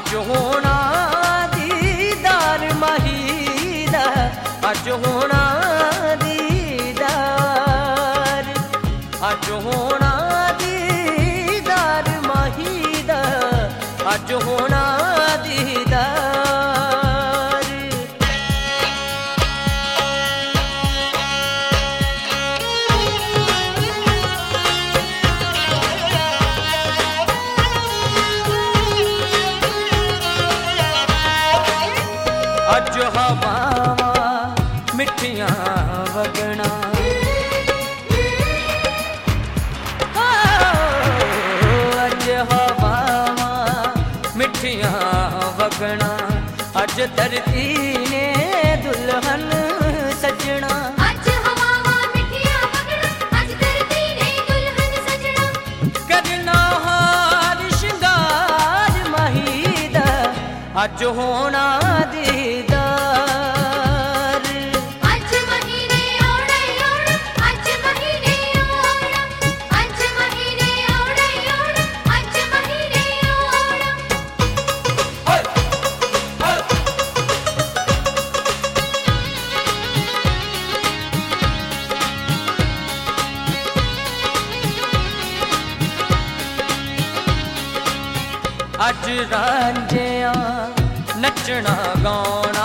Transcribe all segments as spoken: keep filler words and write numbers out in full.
अज होना दीदार माही दा, अज होना दीदार, अज होना दीदार माही दा, अज होना दीदार। अज हवावां मिठियां वगना, अज हवावां मिठियां वगना, अज धरती ने दुल्हन सजना। अज हवावां मिठियां वगना, अज धरती ने दुल्हन सजना। करना हार शिंगार माही दा, अज होना दीदार, अज महीने औड़े औड़ा, अज महीने औड़ा, अज महीने औड़े औड़ा, अज महीने औड़ा। अज रांझिया नचना गाना,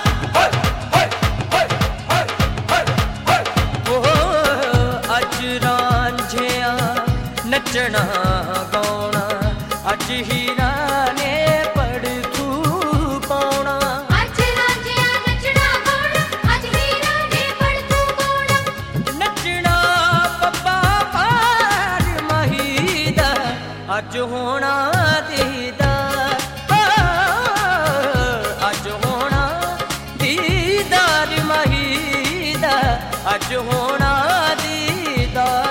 ओह अज रांझिया नचना गाना, अज हीरा ने पड़थू पाउना। अज रांझिया नचना गाना, अज हीरा ने पड़थू पाउना। नचना पप्पा पार माही दा, अज होना दीदार, अज होना दीदार माही दा, अज होना दीदार।